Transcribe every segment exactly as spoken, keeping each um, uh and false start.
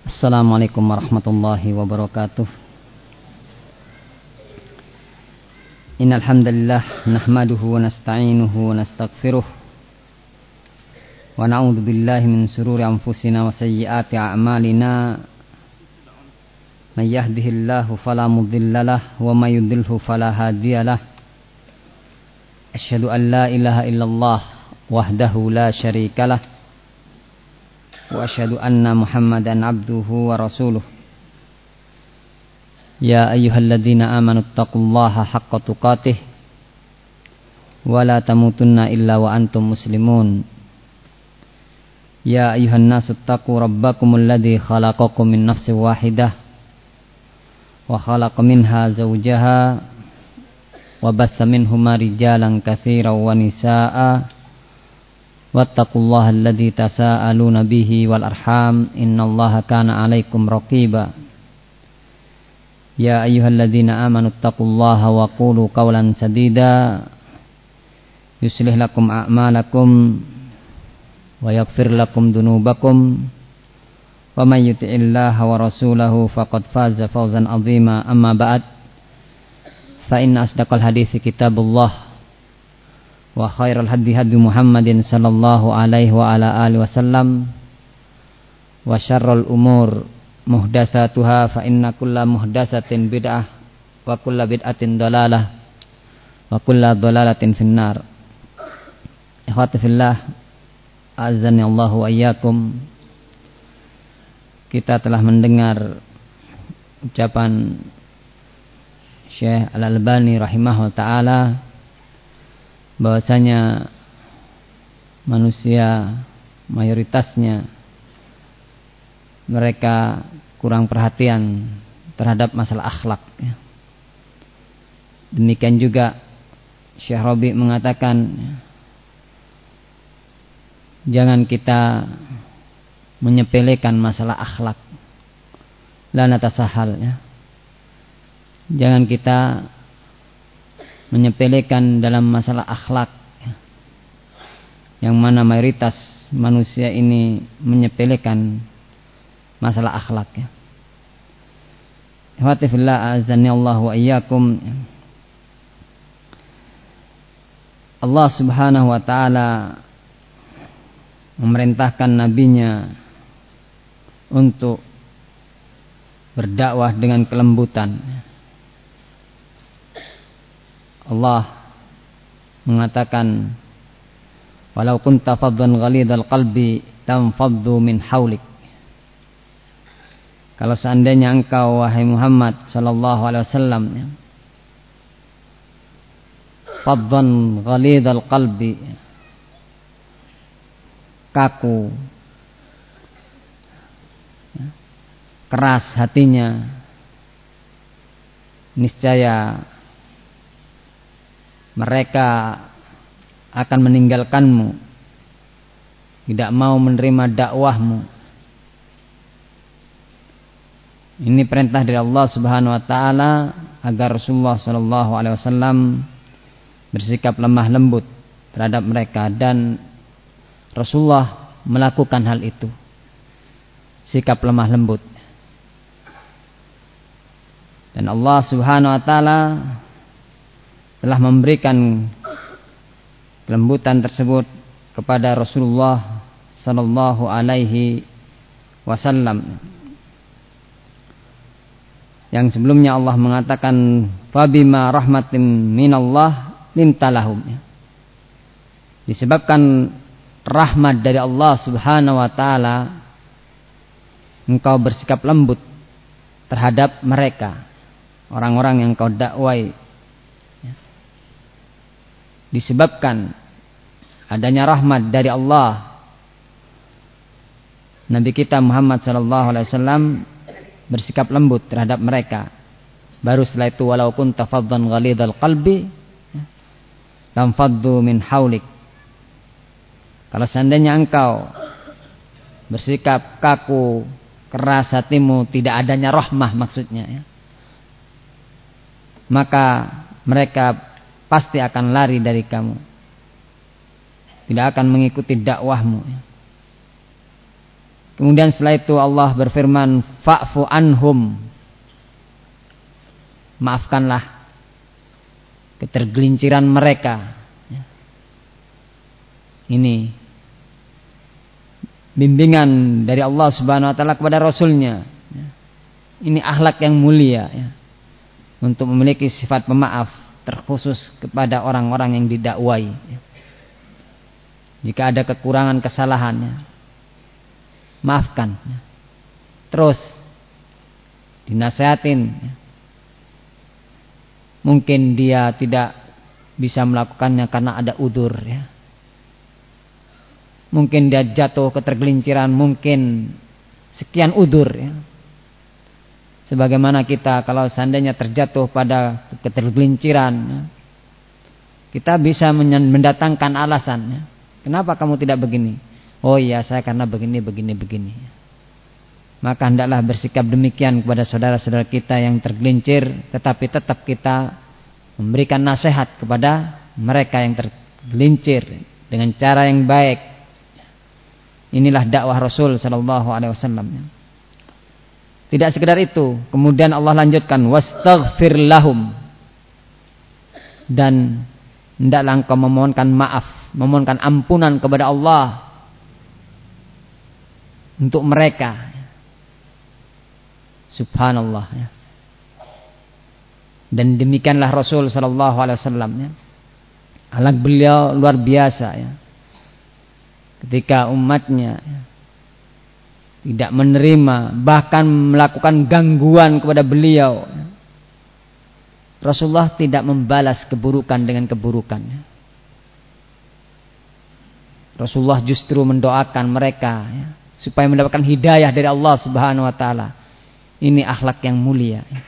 Assalamualaikum warahmatullahi wabarakatuh. Innal hamdalillah nahmaduhu wa nasta'inuhu wa nastaghfiruh wa na'udzu billahi min shururi anfusina wa sayyiati a'malina. May yahdihillahu fala mudhillalah wa may yudhlilhu fala hadiyalah. Asyhadu an la ilaha illallah wahdahu la syarikalah wa asyhadu anna Muhammadan abduhu wa rasuluh. Ya ayyuhalladzina amanu taqullaha haqqa tuqatih wa la tamutunna illa wa antum muslimun. Ya ayyuhan nasu taqu rabbakumul ladzi khalaqakum min nafsin wahidah wa khalaqa minha zawjaha wa batha minhuma rijalan katsiran wa nisaa'a. Wattaqullaha alladzi tasaaluna bihi wal arham innallaha kana 'alaikum raqiba. Ya ayyuhalladzina amanu taqullaha wa qulu qawlan sadida yuslih lakum a'malakum wa yaghfir lakum dhunubakum wa may yuti'illaha wa rasulahu faqad faza fawzan 'azima. Amma ba'd, fa inna asdaqal hadithi kitabullah wa khairal hadi hadi Muhammadin sallallahu alaihi wa ala alihi wasallam wa syarrul umur muhdatsatuha fa inna kulla muhdatsatin bid'ah wa kulla bid'atin dalalah wa kulla dalalatin finnar. Ikhwati fillah, azani Allah wa iyyakum. Kita telah mendengar ucapan Syekh Al-Albani rahimahullah taala bahwasanya manusia mayoritasnya mereka kurang perhatian terhadap masalah akhlak. Demikian juga Syekh Rabi mengatakan jangan kita menyepelekan masalah akhlak. La natasahal, ya. Jangan kita menyepelekan dalam masalah akhlak, yang mana mayoritas manusia ini menyepelekan masalah akhlak, ya. Ikhwati fillah, azani Allah wa iyyakum. Allah subhanahu wa ta'ala memerintahkan nabinya untuk berdakwah dengan kelembutan. Allah mengatakan, walau kunta faddan ghalidhal qalbi tamfaddu min haulik. Kalau seandainya engkau wahai Muhammad sallallahu alaihi wasallam faddan ghalidhal qalbi, kaku, keras hatinya, niscaya mereka akan meninggalkanmu, tidak mau menerima dakwahmu. Ini perintah dari Allah Subhanahu wa taala agar Rasulullah sallallahu alaihi wasallam bersikap lemah lembut terhadap mereka, dan Rasulullah melakukan hal itu, sikap lemah lembut. Dan Allah Subhanahu wa taala telah memberikan kelembutan tersebut kepada Rasulullah sallallahu alaihi wasallam, yang sebelumnya Allah mengatakan fabima rahmatin minallah lintalahum, disebabkan rahmat dari Allah Subhanahu wa taala engkau bersikap lembut terhadap mereka, orang-orang yang engkau dakwai. Disebabkan adanya rahmat dari Allah, Nabi kita Muhammad sallallahu alaihi wasallam bersikap lembut terhadap mereka. Baru setelah itu walau kunta faddan ghalidhal qalbi lam faddu min haulik. Kalau seandainya engkau bersikap kaku, keras hatimu, tidak adanya rahmah maksudnya, ya, maka mereka pasti akan lari dari kamu, tidak akan mengikuti dakwahmu. Kemudian setelah itu Allah berfirman, fa'fu anhum, maafkanlah ketergelinciran mereka. Ini bimbingan dari Allah Subhanahu wa taala kepada Rasulnya. Ini akhlak yang mulia ya, untuk memiliki sifat pemaaf terkhusus kepada orang-orang yang didakwai. Jika ada kekurangan kesalahannya, maafkan, terus dinasihatin. Mungkin dia tidak bisa melakukannya karena ada udzur ya. Mungkin dia jatuh ketergelinciran, mungkin sekian udzur ya. Sebagaimana kita kalau seandainya terjatuh pada ketergelinciran ya, kita bisa mendatangkan alasan ya. Kenapa kamu tidak begini? Oh iya, saya karena begini, begini, begini. Maka hendaklah bersikap demikian kepada saudara-saudara kita yang tergelincir, tetapi tetap kita memberikan nasihat kepada mereka yang tergelincir dengan cara yang baik. Inilah dakwah Rasul sallallahu alaihi wasallam. Tidak sekedar itu, kemudian Allah lanjutkan, wastaghfir lahum, dan hendaklah engkau memohonkan maaf, memohonkan ampunan kepada Allah untuk mereka. Subhanallah ya. Dan demikianlah Rasul sallallahu alaihi wasallam ya. Akhlak beliau luar biasa ya. Ketika umatnya ya, tidak menerima, bahkan melakukan gangguan kepada beliau, ya, Rasulullah tidak membalas keburukan dengan keburukan ya. Rasulullah justru mendoakan mereka ya, supaya mendapatkan hidayah dari Allah Subhanahu wa taala. Ini akhlak yang mulia ya.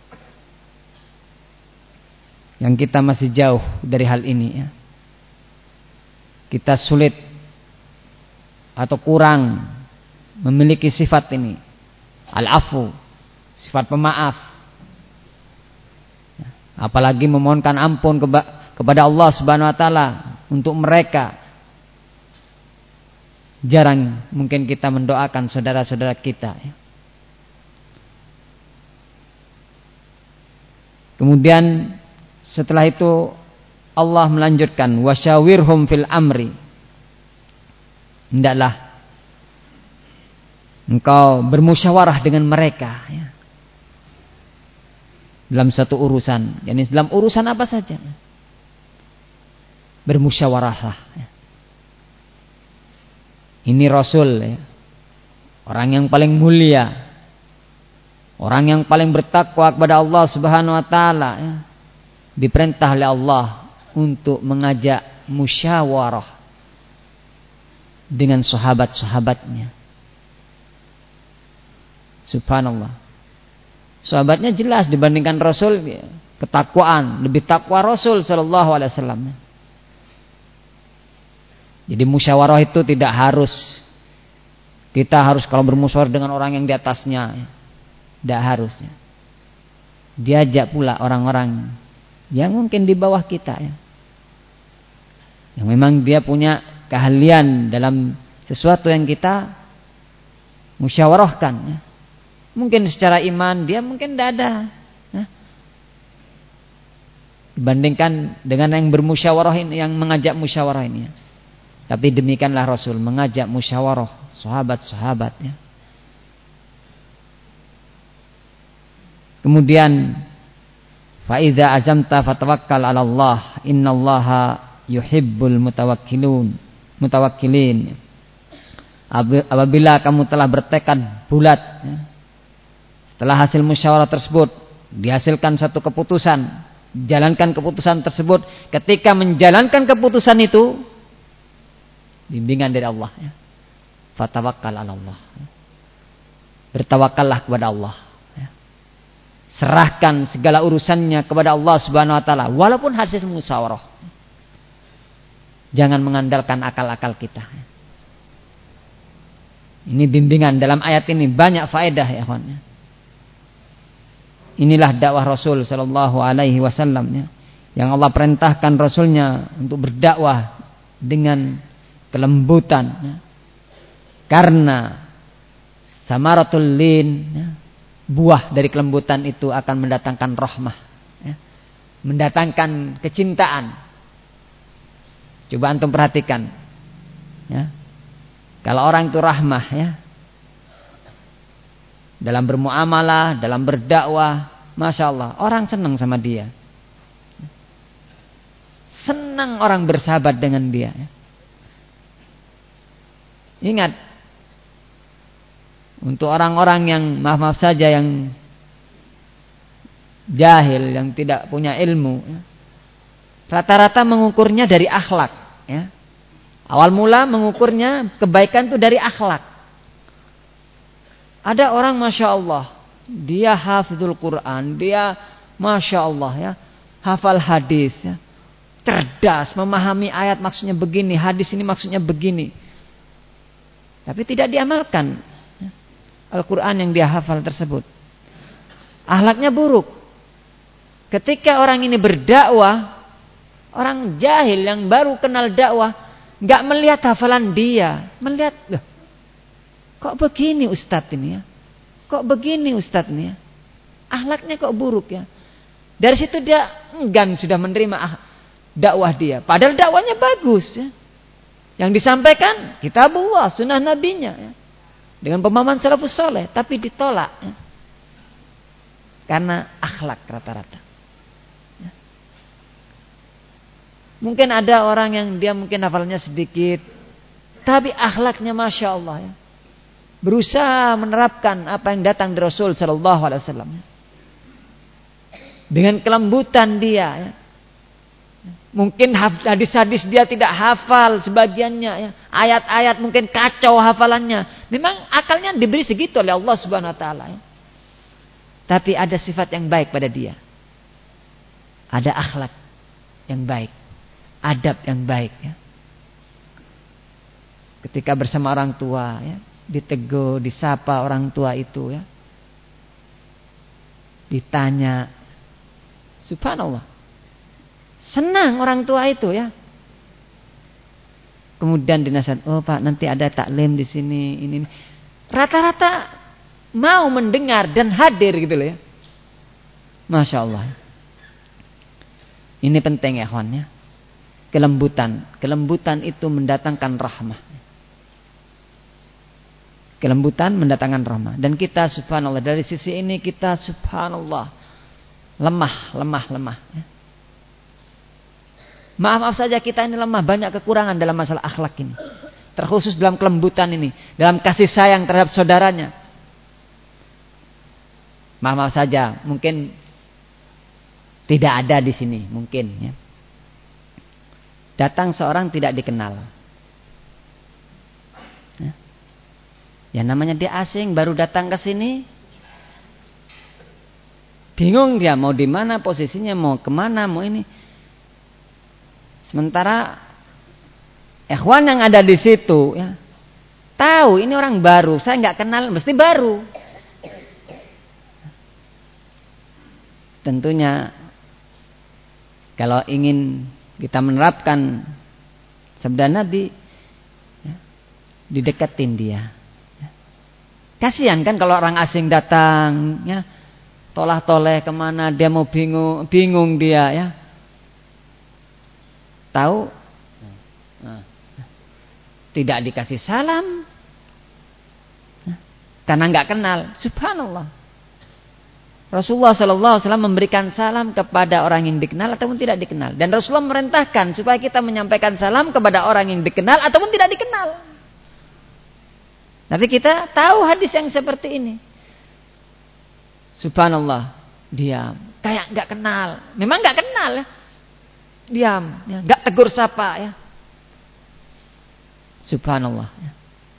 Yang kita masih jauh dari hal ini ya. Kita sulit atau kurang memiliki sifat ini, al-afu, sifat pemaaf. Apalagi memohonkan ampun keba- kepada Allah Subhanahu wa taala untuk mereka. Jarang mungkin kita mendoakan saudara-saudara kita ya. Kemudian setelah itu Allah melanjutkan, wasyawirhum fil amri. Hendaklah engkau bermusyawarah dengan mereka ya, dalam satu urusan, yakni dalam urusan apa saja, bermusyawarahlah ya. Ini Rasul ya, orang yang paling mulia, orang yang paling bertakwa kepada Allah Subhanahu wa taala ya, diperintah oleh Allah untuk mengajak musyawarah dengan sahabat-sahabatnya. Subhanallah. Sahabatnya jelas dibandingkan Rasul ya, ketakwaan, lebih takwa Rasul sallallahu alaihi wasallam. Jadi musyawarah itu tidak harus kita harus kalau bermusyawarah dengan orang yang di atasnya, tidak harus ya. Diajak pula orang-orang yang mungkin di bawah kita ya, yang memang dia punya keahlian dalam sesuatu yang kita musyawarahkan ya. Mungkin secara iman dia mungkin tidak ada ya, dibandingkan dengan yang bermusyawarah ini, yang mengajak musyawarah ini ya. Tapi demikianlah Rasul mengajak musyawarah sahabat-sahabat ya. Kemudian fa idza azamta fatawakkal 'ala Allah, innallaha yuhibbul mutawakkilun mutawakkilin. Apabila kamu telah bertekad bulat ya, setelah hasil musyawarah tersebut dihasilkan satu keputusan, jalankan keputusan tersebut. Ketika menjalankan keputusan itu bimbingan dari Allah ya. Fatawakkal 'ala Allah. Bertawakallah kepada Allah ya. Serahkan segala urusannya kepada Allah Subhanahu wa taala walaupun hasil musyawarah. Jangan mengandalkan akal-akal kita. Ini bimbingan dalam ayat ini banyak faedah ya kawan. Inilah dakwah Rasul sallallahu alaihi wasallam ya, yang Allah perintahkan Rasulnya untuk berdakwah dengan kelembutan ya. Karena Samaratul lin, ya, buah dari kelembutan itu akan mendatangkan rahmah, ya, mendatangkan kecintaan. Coba antum perhatikan, ya, kalau orang itu rahmah, ya, dalam bermuamalah, dalam berdakwah, masya Allah, orang senang sama dia. Senang orang bersahabat dengan dia. Ingat, untuk orang-orang yang maaf-maaf saja yang jahil, yang tidak punya ilmu, rata-rata mengukurnya dari akhlak. Ya. Awal mula mengukurnya kebaikan itu dari akhlak. Ada orang masya Allah, dia hafizul Quran, dia masya Allah, ya, hafal hadis, ya, cerdas, memahami ayat maksudnya begini, hadis ini maksudnya begini, tapi tidak diamalkan, ya, Al-Quran yang dia hafal tersebut. Akhlaknya buruk. Ketika orang ini berdakwah, orang jahil yang baru kenal dakwah, nggak melihat hafalan dia, melihat, loh, kok begini Ustadz ini, ya? Kok begini Ustadz ini, ya? Akhlaknya kok buruk, ya? Dari situ dia enggan sudah menerima ah, dakwah dia. Padahal dakwahnya bagus, ya. Yang disampaikan kitabullah, sunnah nabinya, ya. Dengan pemahaman salafus soleh, tapi ditolak, ya. Karena akhlak rata-rata, ya. Mungkin ada orang yang dia mungkin hafalnya sedikit, tapi akhlaknya masya Allah, ya. Berusaha menerapkan apa yang datang dari Rasul Sallallahu Alaihi Wasallam dengan kelembutan dia, ya. Mungkin hadis-hadis dia tidak hafal sebagiannya, ya. Ayat-ayat mungkin kacau hafalannya. Memang akalnya diberi segitu oleh Allah Subhanahu Wa Taala, ya. Tapi ada sifat yang baik pada dia, ada akhlak yang baik, adab yang baik, ya. Ketika bersama orang tua, ya, ditegur, disapa orang tua itu, ya, ditanya, subhanallah, senang orang tua itu, ya. Kemudian dinasihat, oh Pak, nanti ada taklim di sini, ini, ini. Rata-rata mau mendengar dan hadir gitu loh, ya. Masya Allah. Ini penting ya kawan, ya. Kelembutan, kelembutan itu mendatangkan rahmah. Kelembutan mendatangkan rahmah. Dan kita subhanallah, dari sisi ini kita subhanallah lemah, lemah, lemah, ya. Maaf-maaf saja kita ini lemah, banyak kekurangan dalam masalah akhlak ini. Terkhusus dalam kelembutan ini, dalam kasih sayang terhadap saudaranya. Maaf-maaf saja, mungkin tidak ada di sini, mungkin, ya. Datang seorang tidak dikenal. Ya namanya dia asing, baru datang ke sini, bingung dia mau di mana posisinya, mau kemana, mau ini. Sementara ikhwan yang ada di situ, ya, tahu ini orang baru, saya nggak kenal, mesti baru. Tentunya kalau ingin kita menerapkan sabda Nabi, ya, dideketin dia. Kasihan kan kalau orang asing datang, ya, tolah-toleh kemana, dia mau bingung, bingung dia, ya. Tahu, nah, tidak dikasih salam, ya, karena nggak kenal. Subhanallah. Rasulullah Sallallahu Alaihi Wasallam memberikan salam kepada orang yang dikenal ataupun tidak dikenal, dan Rasulullah merintahkan supaya kita menyampaikan salam kepada orang yang dikenal ataupun tidak dikenal. Tapi kita tahu hadis yang seperti ini. Subhanallah, diam, kayak nggak kenal. Memang nggak kenal, ya. Diam, ya, nggak tegur sapa, ya. Subhanallah, ya.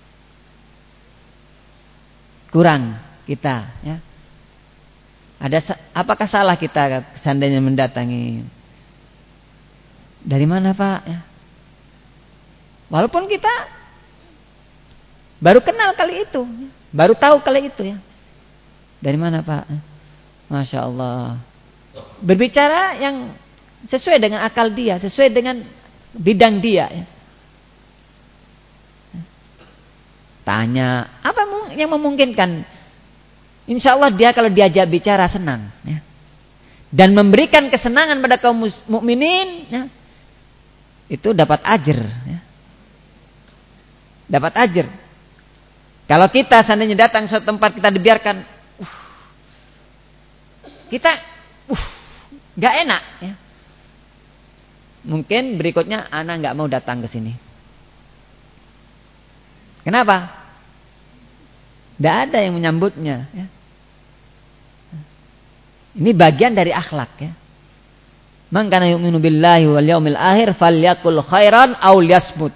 Kurang kita, ya. Ada, apakah salah kita seandainya mendatangi? Dari mana Pak? Ya. Walaupun kita baru kenal kali itu, baru tahu kali itu, ya. Dari mana Pak? Masya Allah. Berbicara yang sesuai dengan akal dia, sesuai dengan bidang dia, ya. Tanya, apa yang yang memungkinkan. Insya Allah dia kalau diajak bicara senang, ya. Dan memberikan kesenangan pada kaum mukminin, ya, itu dapat ajr, ya. Dapat ajr. Kalau kita seandainya datang suatu tempat kita dibiarkan, uh, kita, uh, nggak enak, ya. Mungkin berikutnya anak nggak mau datang ke sini. Kenapa? Tidak ada yang menyambutnya, ya. Ini bagian dari akhlak, ya. Man kana yu'minu billahi wal yaumil akhir falyakul khairan aw liyasmut.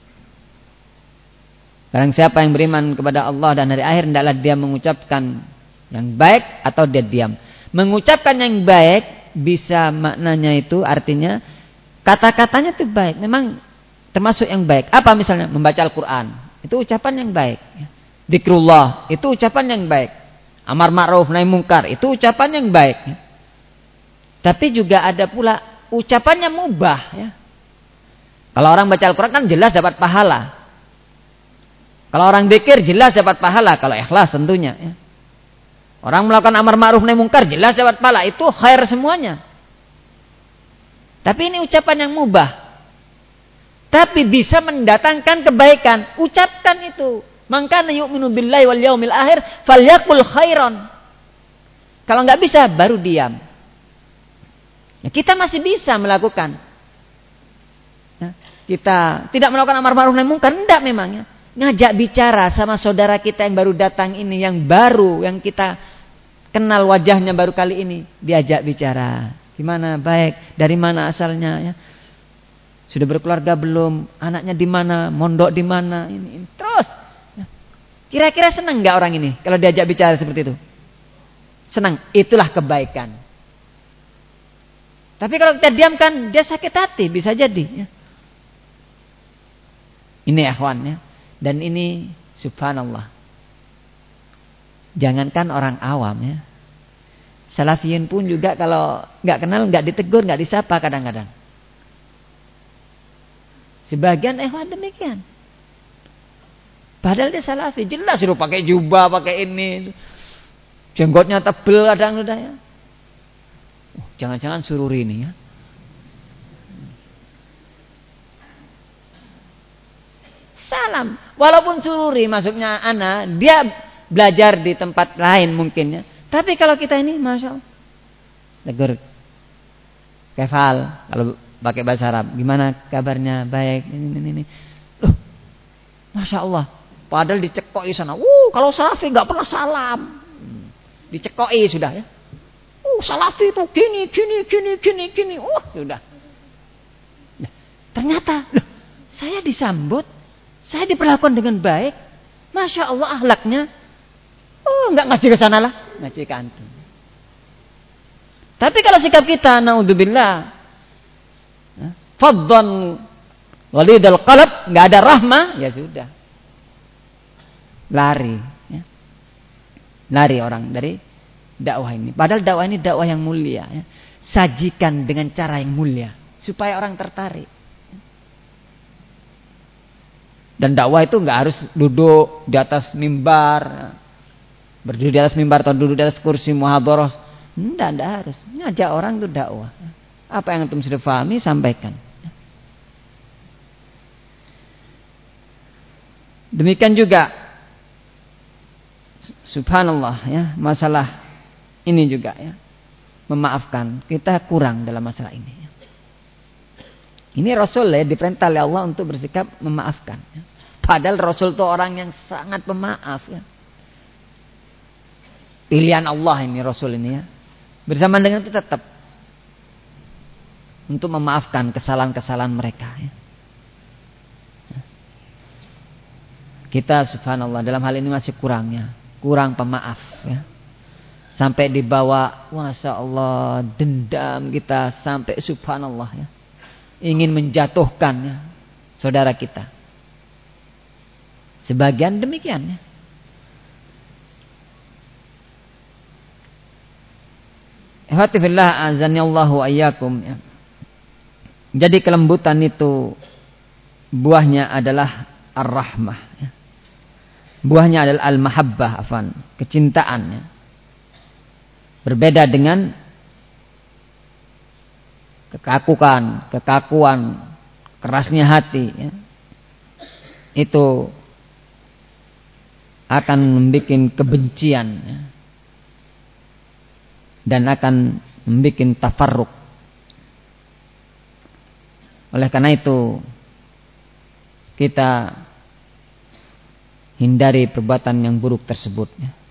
Barang siapa yang beriman kepada Allah dan hari akhir, hendaklah dia mengucapkan yang baik atau dia diam. Mengucapkan yang baik bisa maknanya itu artinya kata-katanya itu baik, memang termasuk yang baik. Apa misalnya? Membaca Al-Qur'an, itu ucapan yang baik, ya. Zikrullah, itu ucapan yang baik. Amar ma'ruf nahi mungkar, itu ucapan yang baik, ya. Tapi juga ada pula ucapan yang mubah, ya. Kalau orang baca Al-Quran kan jelas dapat pahala. Kalau orang zikir jelas dapat pahala, kalau ikhlas tentunya, ya. Orang melakukan amar ma'ruf nahi mungkar jelas dapat pahala, itu khair semuanya. Tapi ini ucapan yang mubah, tapi bisa mendatangkan kebaikan. Ucapkan itu. Man kana yu'minu billahi wal yaumil akhir falyaqul khairan. Kalau enggak bisa baru diam. Ya, kita masih bisa melakukan. Ya, kita tidak melakukan amar ma'ruf nahi mungkar, enggak memang, ya. Ngajak bicara sama saudara kita yang baru datang ini, yang baru, yang kita kenal wajahnya baru kali ini, diajak bicara. Gimana? Baik. Dari mana asalnya, ya? Sudah berkeluarga belum? Anaknya di mana? Mondok di mana? Ini, ini. Terus kira-kira senang nggak orang ini kalau diajak bicara seperti itu? Senang. Itulah kebaikan. Tapi kalau kita diamkan, dia sakit hati, bisa jadi, ya. Ini akhwan, ya. Dan ini subhanallah. Jangankan orang awam, ya. Salafiyin pun juga kalau nggak kenal, nggak ditegur, nggak disapa kadang-kadang. Sebagian ikhwan demikian. Padahal dia salafi, jelas suruh pakai jubah, pakai ini, jenggotnya tebel kadang udah, ya. Oh, jangan-jangan sururi ini, ya. Salam, walaupun sururi maksudnya ana, dia belajar di tempat lain mungkin, ya. Tapi kalau kita ini, masya Allah, tegur, kefal, kalau pakai bahasa Arab, gimana kabarnya, baik, ini, ini, ini. Loh, masya Allah. Padahal dicekoi sana. Uh, kalau salafi nggak pernah salam. Dicekoi sudah, ya. Uh, salafi itu gini, gini, gini, gini, gini. Uh, sudah. Nah, ternyata, loh, saya disambut, saya diperlakukan dengan baik. Masya Allah akhlaknya. Oh, nggak ngaji ke sana lah, ngaji ke antum. Tapi kalau sikap kita, naudzubillah, faddan walidal qalb, nggak ada rahmah, ya sudah. Lari, ya. Lari orang dari dakwah ini. Padahal dakwah ini dakwah yang mulia, ya. Sajikan dengan cara yang mulia supaya orang tertarik. Dan dakwah itu nggak harus duduk di atas mimbar, berdiri di atas mimbar atau duduk di atas kursi muhadharah. Enggak, enggak harus. Ngajak orang itu dakwah. Apa yang antum sudah pahami sampaikan. Demikian juga subhanallah, ya, masalah ini juga, ya, memaafkan. Kita kurang dalam masalah ini, ya. Ini Rasul, ya, diperintah oleh Allah untuk bersikap memaafkan, ya. Padahal Rasul itu orang yang sangat pemaaf, ya. Pilihan Allah ini Rasul ini, ya. Bersama dengan itu tetap untuk memaafkan kesalahan-kesalahan mereka, ya. Kita subhanallah dalam hal ini masih kurangnya, kurang pemaaf, ya. Sampai dibawa, masya Allah, dendam kita sampai subhanallah, ya, ingin menjatuhkan, ya, saudara kita. Sebagian demikian, ya. Ihwatifillah azanillahu ayyakum, ya. Jadi kelembutan itu buahnya adalah ar-rahmah, ya. buahnya adalah al-mahabbah, afan, kecintaan. Ya. Berbeda dengan kekakuan, kekakuan, kerasnya hati. Ya. Itu akan membuat kebencian, ya. Dan akan membuat tafarruq. Oleh karena itu kita hindari perbuatan yang buruk tersebut.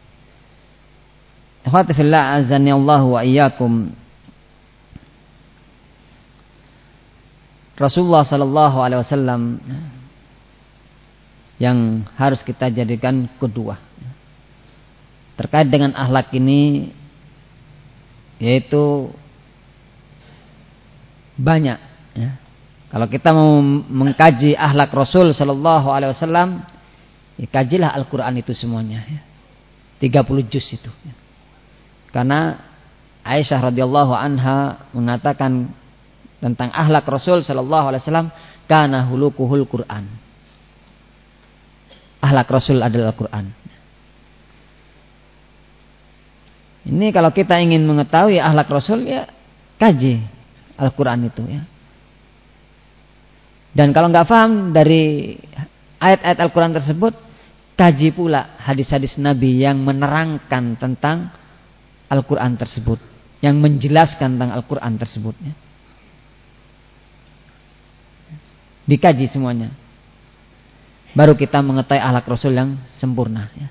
Ikhwati fillah, azani Allah wa iyyakum. Rasulullah sallallahu alaihi wasallam yang harus kita jadikan kedua terkait dengan akhlak ini, yaitu banyak. Ya. Kalau kita mau mengkaji akhlak Rasul sallallahu alaihi wasallam, ya, kajilah Al-Quran itu semuanya. Ya. tiga puluh juz itu. Ya. Karena Aisyah radhiyallahu anha mengatakan tentang akhlak Rasul sallallahu alaihi wasallam, kana hulukuhul Quran. Akhlak Rasul adalah Al-Quran. Ini kalau kita ingin mengetahui akhlak Rasul, ya kaji Al-Quran itu, ya. Dan kalau nggak paham dari ayat-ayat Al-Quran tersebut, kaji pula hadis-hadis Nabi yang menerangkan tentang Al-Quran tersebut, yang menjelaskan tentang Al-Quran tersebut. Ya. Dikaji semuanya, baru kita mengetahui akhlak Rasul yang sempurna. Ya.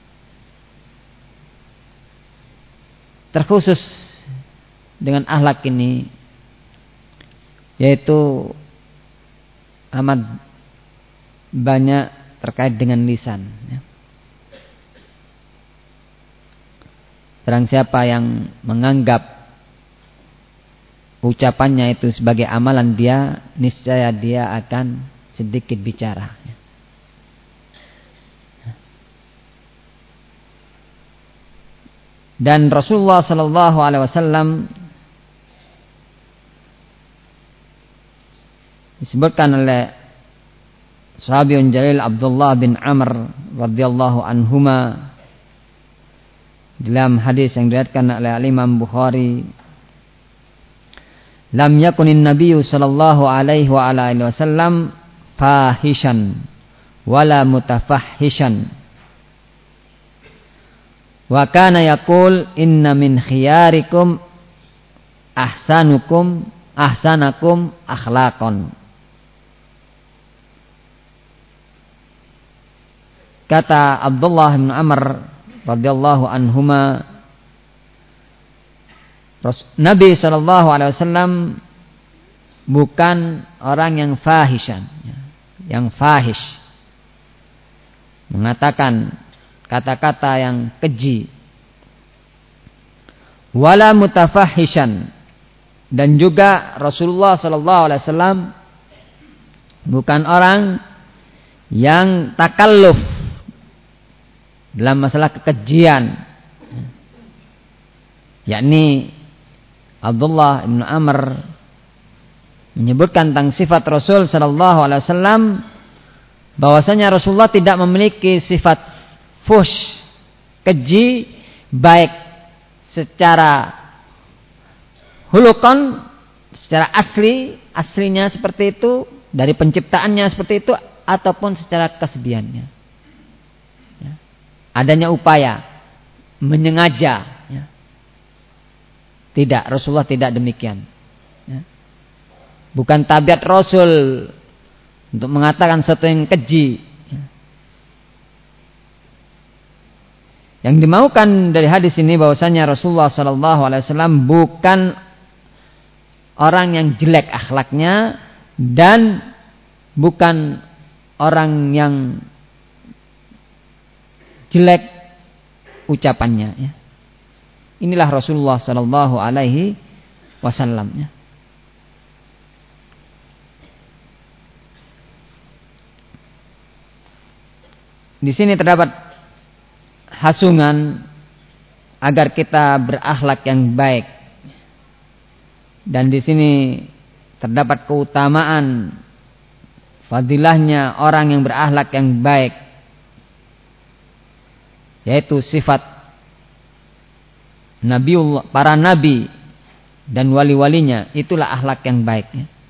Terkhusus dengan akhlak ini, yaitu amat banyak terkait dengan lisan. Ya. Barang siapa yang menganggap ucapannya itu sebagai amalan dia, niscaya dia akan sedikit bicara. Ya. Dan Rasulullah sallallahu alaihi wasallam disebutkan oleh sahabiun jalil Abdullah bin Amr radhiyallahu anhuma dalam hadis yang diriwayatkan oleh Imam Bukhari, lam yakunin nabiyyu sallallahu alaihi wa alihi wasallam fahishan wala mutafahhishan wa kana yaqul inna min khiyarikum ahsanukum ahsanakum akhlaqan. Kata Abdullah bin Amr radhiyallahu anhuma, Nabi sallallahu alaihi wasallam bukan orang yang fahishan, yang fahish, mengatakan kata-kata yang keji, wala mutafahishan, dan juga Rasulullah sallallahu alaihi wasallam bukan orang yang takalluf dalam masalah kekejian. Yakni Abdullah bin Amr menyebutkan tentang sifat Rasul sallallahu alaihi wasallam bahwasanya Rasulullah tidak memiliki sifat fuhsh, keji, baik secara hulukon, secara asli, aslinya seperti itu, dari penciptaannya seperti itu, ataupun secara kesedihannya. Ya. Adanya upaya menyengaja, ya. Tidak, Rasulullah tidak demikian. Ya. Bukan tabiat Rasul untuk mengatakan sesuatu yang keji. Ya. Yang dimaukan dari hadis ini bahwasanya Rasulullah Sallallahu Alaihi Wasallam bukan orang yang jelek akhlaknya dan bukan orang yang jelek ucapannya. Ya. Inilah Rasulullah Sallallahu Alaihi Wasallam. Ya. Di sini terdapat hasungan agar kita berakhlak yang baik, dan di sini terdapat keutamaan fadilahnya orang yang berakhlak yang baik. yaitu sifat Nabiullah, para nabi dan wali-walinya, itulah akhlak yang baik.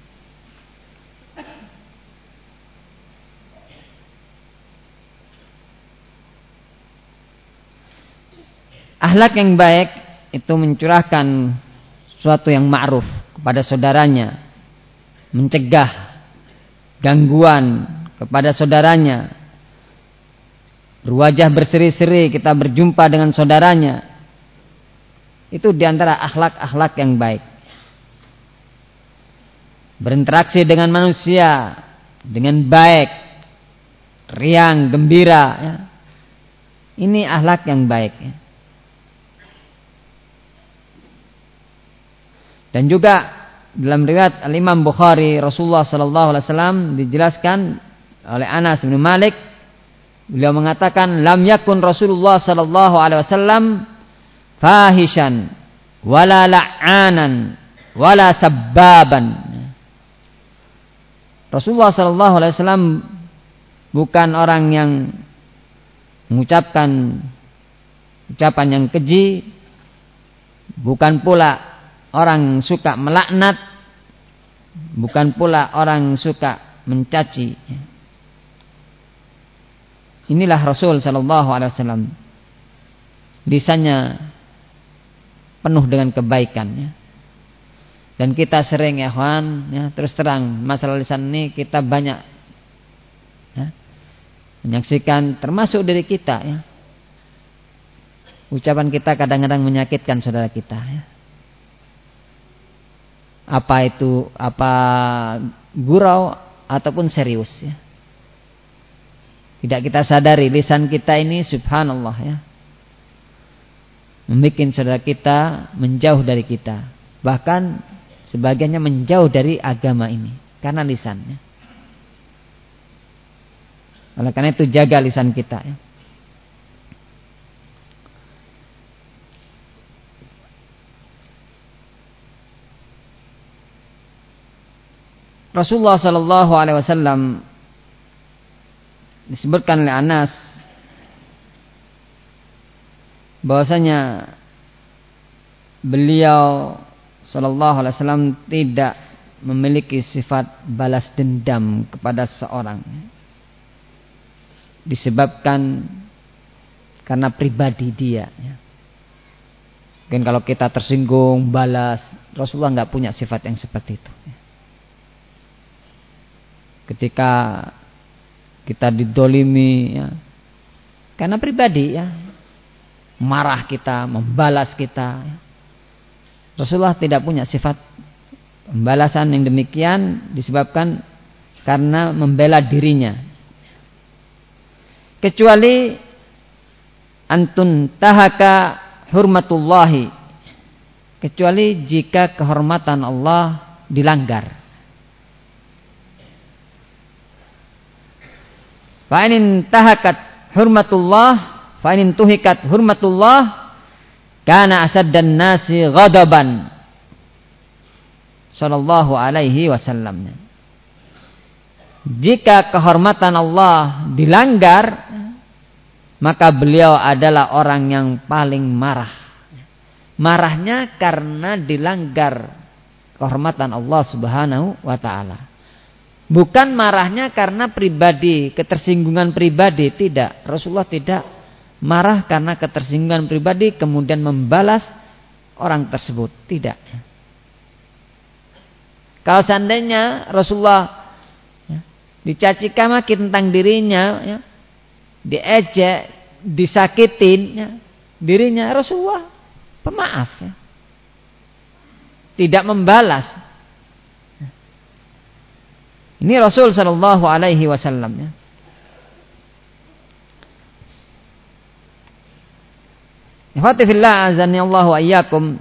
Akhlak yang baik itu mencurahkan suatu yang ma'ruf kepada saudaranya, mencegah gangguan kepada saudaranya, berwajah berseri-seri kita berjumpa dengan saudaranya. Itu diantara akhlak-akhlak yang baik. Berinteraksi dengan manusia dengan baik, riang, gembira, ya. Ini akhlak yang baik, ya. Dan juga dalam riwayat Al-Imam Bukhari, Rasulullah sallallahu alaihi wasallam dijelaskan oleh Anas bin Malik, beliau mengatakan, lam yakun Rasulullah sallallahu alaihi wasallam fahishan wala la'anan wala sabbaban. Rasulullah sallallahu alaihi wasallam bukan orang yang mengucapkan ucapan yang keji, bukan pula orang suka melaknat, bukan pula orang suka mencaci. Inilah Rasul sallallahu alaihi wasallam. Lisannya penuh dengan kebaikan, ya. Dan kita sering, ya kawan, ya, terus terang masalah lisan ini kita banyak, ya, menyaksikan, termasuk dari kita, ya. Ucapan kita kadang-kadang menyakitkan saudara kita, ya. Apa itu, apa gurau ataupun serius, ya. Tidak kita sadari lisan kita ini subhanallah, ya, membuat saudara kita menjauh dari kita, bahkan sebagiannya menjauh dari agama ini karena lisannya. Oleh karena itu jaga lisan kita, ya. Rasulullah sallallahu alaihi wasallam disebutkan oleh Anas bahwasanya beliau sallallahu alaihi wasallam tidak memiliki sifat balas dendam kepada seorang, disebabkan karena pribadi dia, ya. Mungkin kalau kita tersinggung balas, Rasulullah nggak punya sifat yang seperti itu, ya. Ketika kita didolimi, ya, karena pribadi, ya, marah kita, membalas kita, ya. Rasulullah tidak punya sifat pembalasan yang demikian disebabkan karena membela dirinya, kecuali antun tahaka hurmatullahi, kecuali jika kehormatan Allah dilanggar. Fa in tahakat hurmatullah, fa in tuhikat hurmatullah, kana asaddan nasi ghadaban. Sallallahu alaihi wasallam. Jika kehormatan Allah dilanggar, maka beliau adalah orang yang paling marah. Marahnya karena dilanggar kehormatan Allah Subhanahu wa taala. Bukan marahnya karena pribadi, ketersinggungan pribadi, tidak. Rasulullah tidak marah karena ketersinggungan pribadi kemudian membalas orang tersebut, tidak. Kalau seandainya Rasulullah, ya, dicaci maki tentang dirinya, ya, diejek, disakitin, ya, dirinya, Rasulullah pemaaf, ya, tidak membalas. Ini Rasul sallallahu alaihi wasallam, ya. Ikhwati fillah azani Allah wa iyyakum.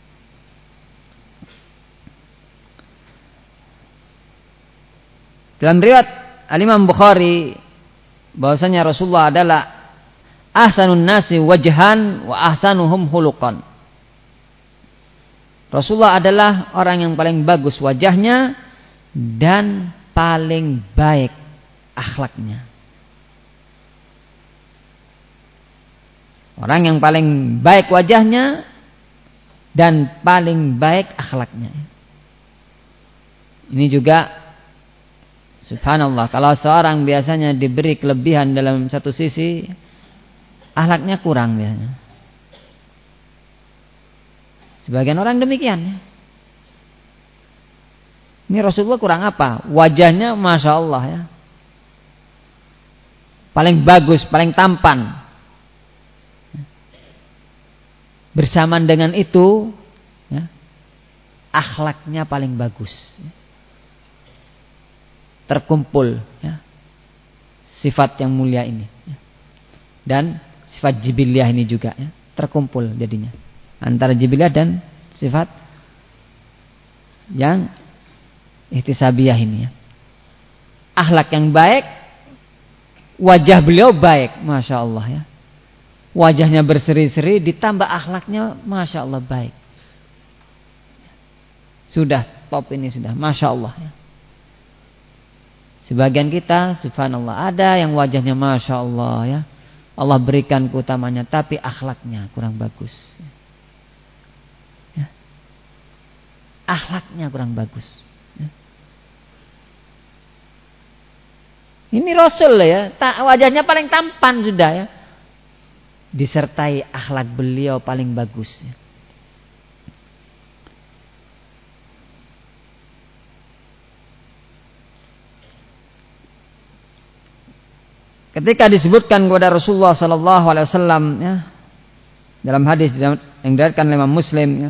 Dalam riwayat Al-Imam Bukhari bahwasanya Rasulullah adalah ahsanun nasi wajhan wa ahsanuhum khuluqan. Rasulullah adalah orang yang paling bagus wajahnya dan paling baik akhlaknya. Orang yang paling baik wajahnya dan paling baik akhlaknya. Ini juga subhanallah, kalau seorang biasanya diberi kelebihan dalam satu sisi, akhlaknya kurang biasanya. Sebagian orang demikian. Ini Rasulullah kurang apa? Wajahnya Masya Allah ya. Paling bagus, paling tampan. Bersamaan dengan itu, ya, akhlaknya paling bagus. Terkumpul ya, sifat yang mulia ini. Ya. Dan sifat jibiliyah ini juga ya, terkumpul jadinya. Antara jibiliyah dan sifat yang ihtisabiyah ini ya. Akhlak yang baik, wajah beliau baik, Masya Allah ya. Wajahnya berseri-seri, ditambah akhlaknya Masya Allah baik. Sudah top ini sudah, Masya Allah ya. Sebagian kita subhanallah, ada yang wajahnya Masya Allah ya, Allah berikan keutamanya, tapi akhlaknya kurang bagus ya. Akhlaknya kurang bagus ya. Ini Rasul ya, wajahnya paling tampan sudah ya, disertai akhlak beliau paling bagus. Ketika disebutkan kepada Rasulullah Sallallahu Alaihi Wasallam ya, dalam hadis yang diriwayatkan oleh Imam Muslim, ya,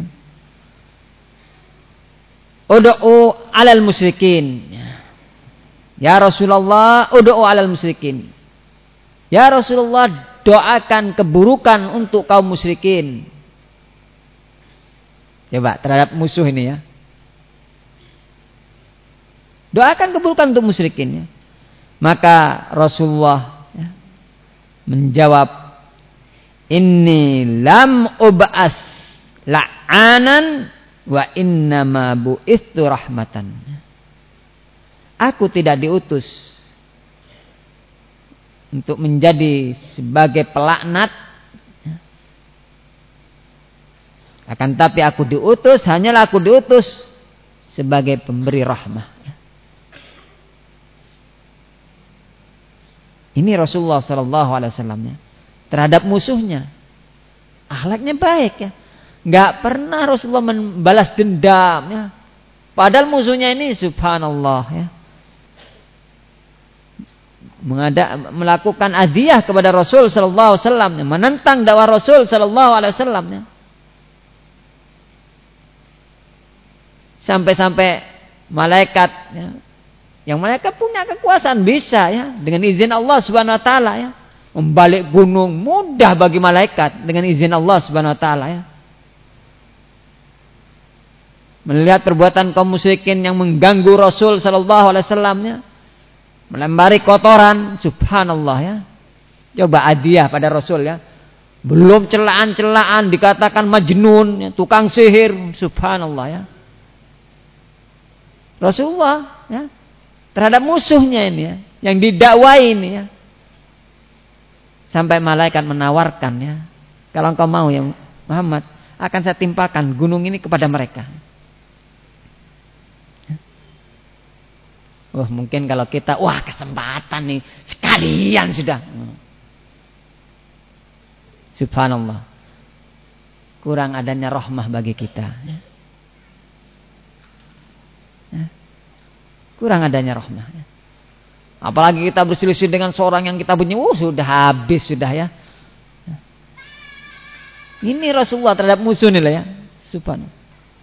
Ud'u alal musyrikin. Ya Rasulullah, ud'u alal musyrikin. Ya Rasulullah, doakan keburukan untuk kaum musyrikin. Coba terhadap musuh ini ya. Doakan keburukan untuk musyrikin ya. Maka Rasulullah ya, menjawab, Inni lam ub'as la'anan wa innama bu'ithu rahmatan. Aku tidak diutus untuk menjadi sebagai pelaknat, akan tapi aku diutus, hanyalah aku diutus sebagai pemberi rahmah. Ini Rasulullah Sallallahu Alaihi Wasallam ya, terhadap musuhnya akhlaknya baik ya, nggak pernah Rasulullah membalas dendam ya, padahal musuhnya ini subhanallah ya, mengada, melakukan adiyah kepada Rasul Sallallahu Alaihi Wasallam, menentang dakwah Rasul Sallallahu Alaihi Wasallam, sampai-sampai malaikat, ya, yang malaikat punya kekuasaan bisa ya, dengan izin Allah Subhanahu Wa Taala ya, membalik gunung mudah bagi malaikat dengan izin Allah Subhanahu Wa Taala ya. Melihat perbuatan kaum musyrikin yang mengganggu Rasul Sallallahu Alaihi Wasallam ya, melempari kotoran, subhanallah ya. Coba hadiah pada Rasul ya. Belum celaan-celaan dikatakan majnun, ya, tukang sihir, subhanallah ya. Rasulullah ya, terhadap musuhnya ini ya, yang didakwai ini ya. Sampai malaikat menawarkan ya, kalau engkau mau ya Muhammad, akan saya timpakan gunung ini kepada mereka. Wah, mungkin kalau kita, wah kesempatan nih, sekalian sudah. Subhanallah. Kurang adanya rahmah bagi kita. Kurang adanya rahmah. Apalagi kita berselisih dengan seorang yang kita punya, oh sudah habis sudah ya. Ini Rasulullah terhadap musuh nih lah ya. Subhanallah.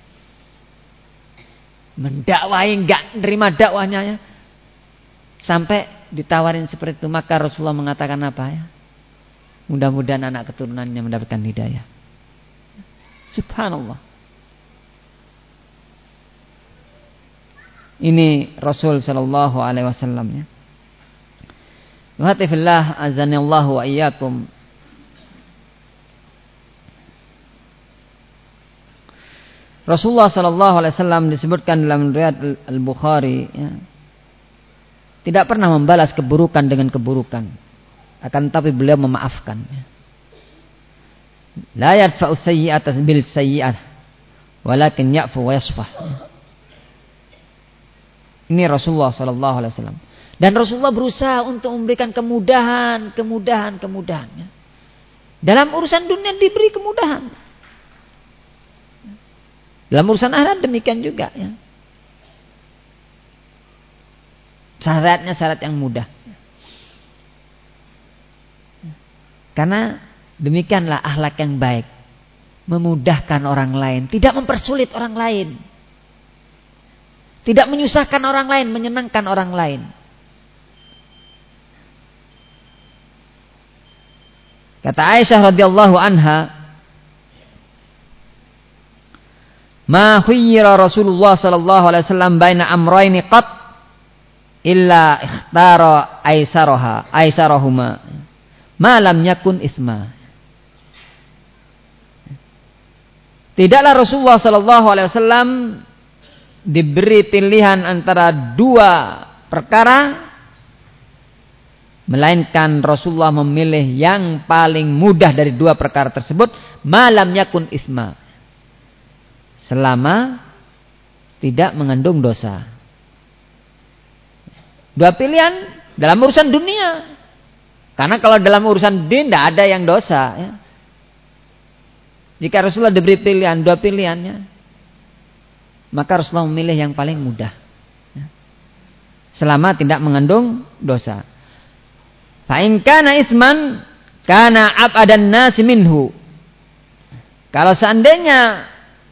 Mendakwai enggak nerima dakwahnya ya, sampai ditawarin seperti itu, maka Rasulullah mengatakan apa ya, mudah-mudahan anak keturunannya mendapatkan hidayah. Subhanallah. Ini Rasul Sallallahu Alaihi Wasallam ya. Wahatifillah azanillahu wa iyyakum. Rasulullah Sallallahu Alaihi Wasallam disebutkan dalam riwayat Al-Bukhari ya, tidak pernah membalas keburukan dengan keburukan, akan tapi beliau memaafkan ya. La yadfa'u sayyi'ata bil sayyi'ah, walakin ya'fu wa yasfah. Ini Rasulullah sallallahu alaihi wasallam. Dan Rasulullah berusaha untuk memberikan kemudahan, kemudahan, kemudahan. Dalam urusan dunia diberi kemudahan. Dalam urusan akhirat demikian juga. Ya. Syaratnya syarat yang mudah. Karena demikianlah akhlak yang baik. Memudahkan orang lain. Tidak mempersulit orang lain. Tidak menyusahkan orang lain. Menyenangkan orang lain. Kata Aisyah radhiyallahu anha, ma khuyyira Rasulullah sallallahu alaihi wasallam baina amrayni qat illa ikhtara aisaraha aisarahuma ma lam yakun isma. Tidaklah Rasulullah sallallahu alaihi wasallam diberi pilihan antara dua perkara, melainkan Rasulullah memilih yang paling mudah dari dua perkara tersebut, malam yakun isma, selama tidak mengandung dosa. Dua pilihan dalam urusan dunia, karena kalau dalam urusan din tidak ada yang dosa. Ya. Jika Rasulullah diberi pilihan dua pilihannya, maka Rasulullah memilih yang paling mudah, ya. Selama tidak mengandung dosa. Fa in kana isman kana abadan nas minhu. Kalau seandainya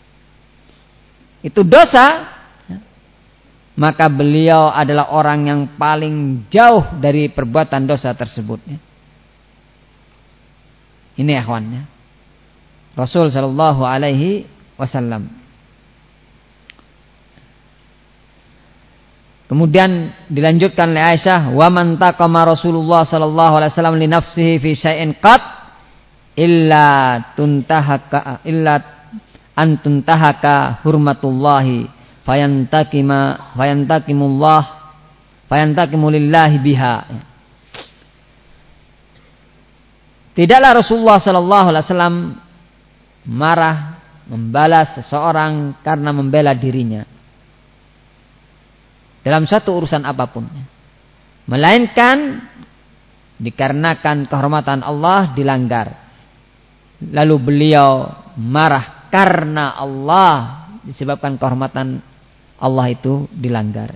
itu dosa, maka beliau adalah orang yang paling jauh dari perbuatan dosa tersebut. Ini akhwannya Rasul sallallahu alaihi wasallam. Kemudian dilanjutkan oleh Aisyah, wa man taqama Rasulullah sallallahu alaihi wasallam li nafsihi fi syai'in qat illa tuntahaka illa an tuntahaka hurmatullahi fayantakima fayantakimullah fayantakimu lillahi biha. Tidaklah Rasulullah sallallahu alaihi wasallam marah membalas seseorang karena membela dirinya dalam satu urusan apapun, melainkan dikarenakan kehormatan Allah dilanggar, lalu beliau marah karena Allah, disebabkan kehormatan Allah itu dilanggar.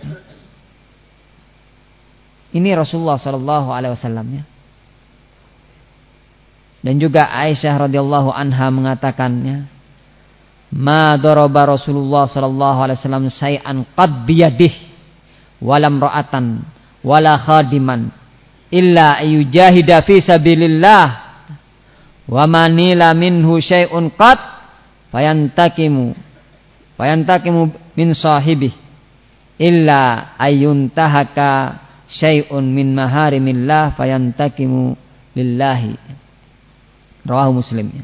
Ini Rasulullah sallallahu alaihi wasallam, ya. Dan juga Aisyah radhiyallahu anha mengatakannya, ma daraba Rasulullah sallallahu alaihi wasallam syai'an qad biyadihi walam ra'atan wala khadiman illa ayujahida fi sabilillah wa manila minhu syai'un qat fayantakimu fayantakimu min sahibi illa ayuntahaka syai'un min maharimillah fayantakimu lillahi. Rawahu Muslim.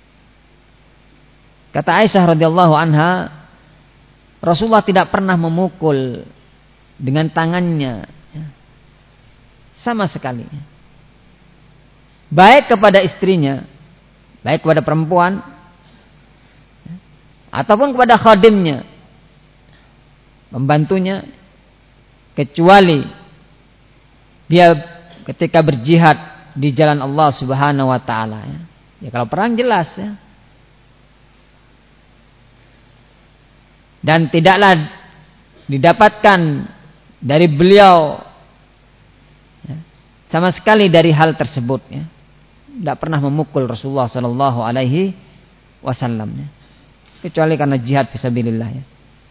Kata Aisyah radhiyallahu anha, Rasulullah tidak pernah memukul dengan tangannya, sama sekali, baik kepada istrinya, baik kepada perempuan, ataupun kepada khadimnya, pembantunya, kecuali dia ketika berjihad di jalan Allah Subhanahu wa taala, ya. Ya kalau perang jelas, ya. Dan tidaklah didapatkan dari beliau, ya, sama sekali dari hal tersebut, ya. Tidak pernah memukul Rasulullah sallallahu alaihi wasallam, ya. Kecuali karena jihad fisabilillah, ya.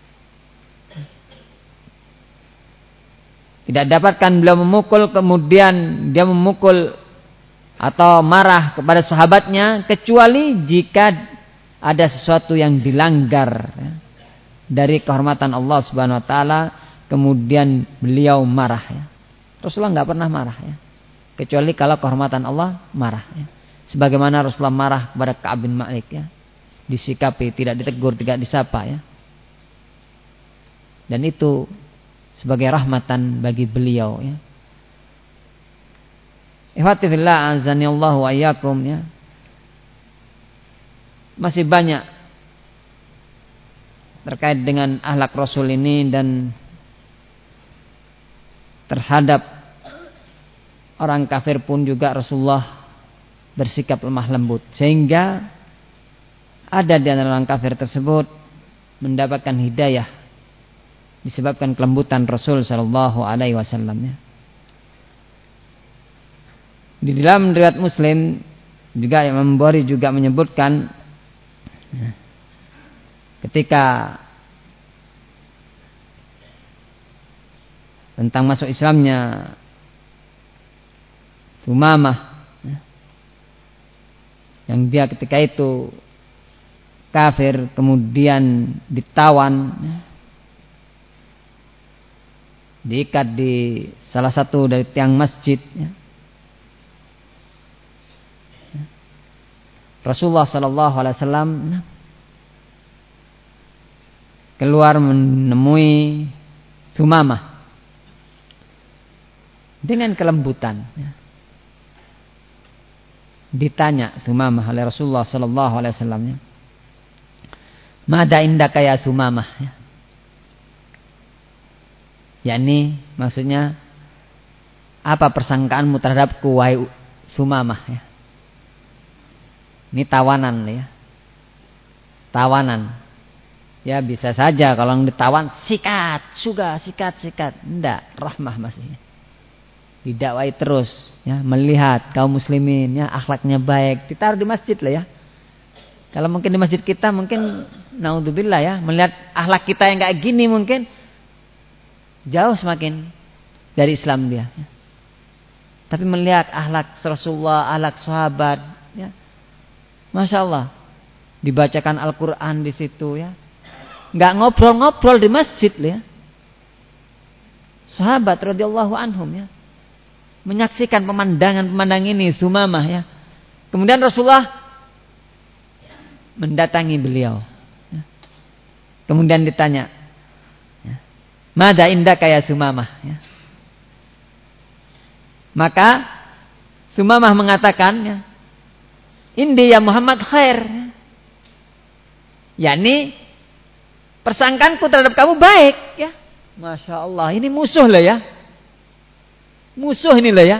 Tidak dapatkan beliau memukul kemudian dia memukul atau marah kepada sahabatnya, kecuali jika ada sesuatu yang dilanggar, ya, dari kehormatan Allah Subhanahu wa taala, kemudian beliau marah, ya. Rasulullah enggak pernah marah, ya. Kecuali kalau kehormatan Allah marah, ya. Sebagaimana Rasulullah marah kepada Ka'ab bin Malik, ya. Disikapi, tidak ditegur, tidak disapa, ya. Dan itu sebagai rahmatan bagi beliau, ya. Ihwati fillah azanillahu wa iyyakum, ya. masih banyak terkait dengan akhlak Rasul ini, dan terhadap orang kafir pun juga Rasulullah bersikap lemah lembut, sehingga ada di antara orang kafir tersebut mendapatkan hidayah disebabkan kelembutan Rasul sallallahu alaihi wasallam. Di dalam riwayat Muslim juga Imam Bukhari juga menyebutkan ketika tentang masuk Islamnya Sumamah, yang dia ketika itu kafir kemudian ditawan, diikat di salah satu dari tiang masjid. Rasulullah sallallahu alaihi wasallam keluar menemui Sumamah dengan kelembutan. Ditanya Sumamah oleh Rasulullah sallallahu alaihi wasallam, "Mada indaka ya Sumamah?" yakni maksudnya, apa persangkaanmu terhadapku wahai Sumamah ya. Ini tawanan ya. Tawanan. Ya bisa saja kalau ditawan sikat, suga, sikat, sikat. Enggak, rahmah masih. Didakwai terus ya, melihat kaum muslimin ya akhlaknya baik, ditaruh di masjid lah ya. Kalau mungkin di masjid kita mungkin naudzubillah ya, melihat akhlak kita yang kayak gini mungkin jauh semakin dari Islam dia. Ya. Tapi melihat akhlak Rasulullah, akhlak sahabat ya. Masya Allah, dibacakan Al-Quran di situ ya, nggak ngobrol-ngobrol di masjid ya. Sahabat radhiyallahu anhum ya, menyaksikan pemandangan-pemandangan ini Sumamah ya. Kemudian Rasulullah mendatangi beliau. Ya. Kemudian ditanya, ya, "Mada indaka ya Sumamah?" Ya. Maka Sumamah mengatakan, ya, "Indi ya Muhammad khair." yakni persangkaanku terhadap kamu baik ya. Masya Allah, ini musuh lah ya. Musuh ini lah ya.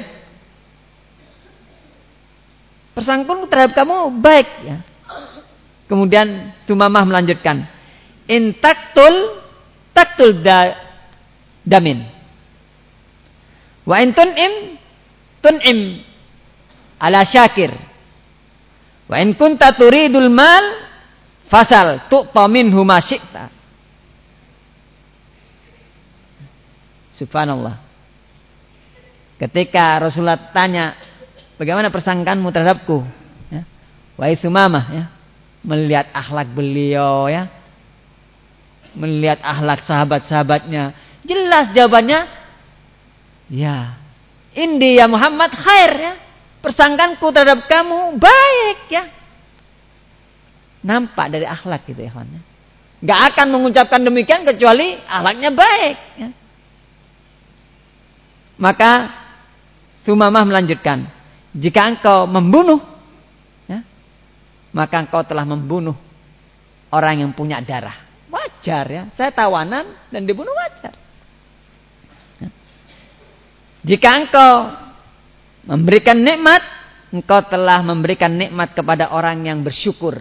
Persangkaanku terhadap kamu baik ya. Kemudian Sumamah melanjutkan, "In taktul taktul da, damin. Wa in tun'im tun'im ala syakir. Wa in kunta turidul mal fasal tu'ta minhu ma syi'ta." Subhanallah. Ketika Rasulullah tanya, "Bagaimana persangkaanmu terhadapku?" Ya. Wahai Sumamah ya, melihat akhlak beliau ya, melihat akhlak sahabat-sahabatnya, jelas jawabannya, ya, "Indi ya Muhammad khair ya. Persangkaanku terhadap kamu baik ya." Nampak dari akhlak gitu ya kawan. Gak akan mengucapkan demikian kecuali akhlaknya baik ya. Maka Sumamah melanjutkan, "Jika engkau membunuh ya, maka engkau telah membunuh orang yang punya darah. Wajar ya, saya tawanan dan dibunuh wajar. Ya. Jika engkau memberikan nikmat, engkau telah memberikan nikmat kepada orang yang bersyukur.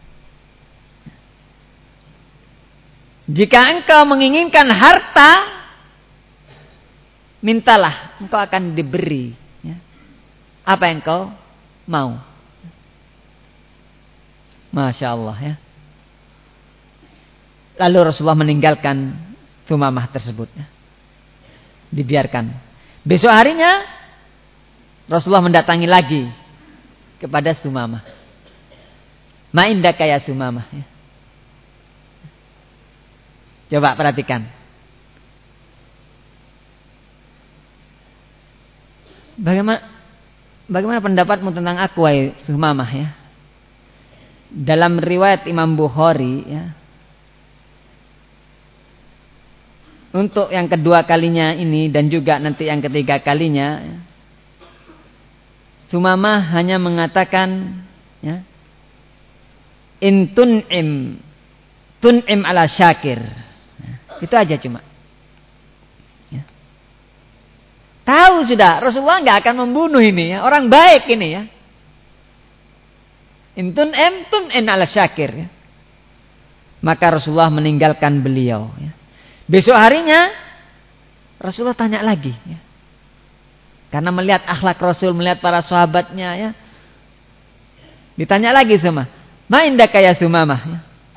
Jika engkau menginginkan harta, mintalah, engkau akan diberi ya, apa yang engkau mau." Masya Allah ya. Lalu Rasulullah meninggalkan Sumamah tersebut ya. Dibiarkan. Besok harinya Rasulullah mendatangi lagi kepada Sumamah. "Ma indaka ya Sumamah ya." Coba perhatikan. Bagaimana bagaimana pendapatmu tentang aku wahai Sumamah ya? Dalam riwayat Imam Bukhari ya, untuk yang kedua kalinya ini dan juga nanti yang ketiga kalinya ya, Sumamah hanya mengatakan ya, In tun'im tun'im ala syakir. Itu aja cuma. Ya. Tahu sudah Rasulullah nggak akan membunuh ini ya. Orang baik ini ya. In tun'im tun'im ala syakir ya. Maka Rasulullah meninggalkan beliau ya. Besok harinya Rasulullah tanya lagi ya. Karena melihat akhlak Rasul, melihat para sahabatnya ya. Ditanya lagi sama, "Ma indaka ya Sumamah?" Ya.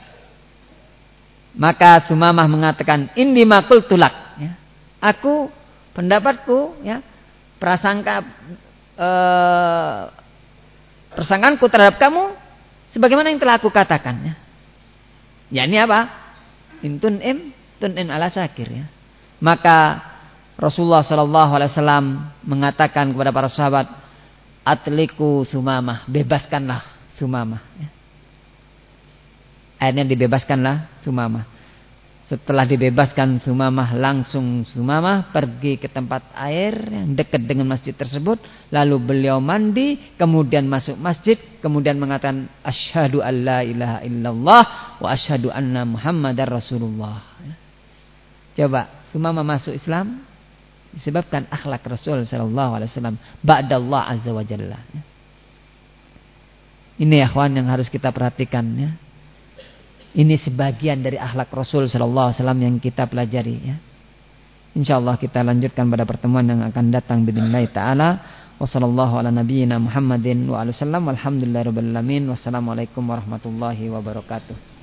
Maka Sumamah mengatakan, "Indi ma qultu lak." Ya. Aku pendapatku ya, prasangka eh, persangkaanku terhadap kamu sebagaimana yang telah aku katakan ya. Ya ini apa? Intun im tun in ala syakir ya. Maka Rasulullah Shallallahu Alaihi Wasallam mengatakan kepada para sahabat, "Atliku Sumamah, bebaskanlah Sumamah." Ya. Akhirnya dibebaskanlah Sumamah. Setelah dibebaskan Sumamah, langsung Sumamah pergi ke tempat air yang dekat dengan masjid tersebut. Lalu beliau mandi, kemudian masuk masjid, kemudian mengatakan, "Asyhadu an la ilaha illallah wa asyhadu anna Muhammadar Rasulullah." Ya. Coba Sumamah masuk Islam disebabkan akhlak Rasul sallallahu alaihi wasallam ba'dallah azza wa jalla. Ini ya kawan yang harus kita perhatikan ya. Ini sebagian dari akhlak Rasul sallallahu alaihi wasallam yang kita pelajari ya. Insyaallah kita lanjutkan pada pertemuan yang akan datang bidznillahi taala. Wassallallahu ala nabiyyina Muhammadin wa alihi wasallam. Walhamdulillahirabbil alamin. Wassalamualaikum warahmatullahi wabarakatuh.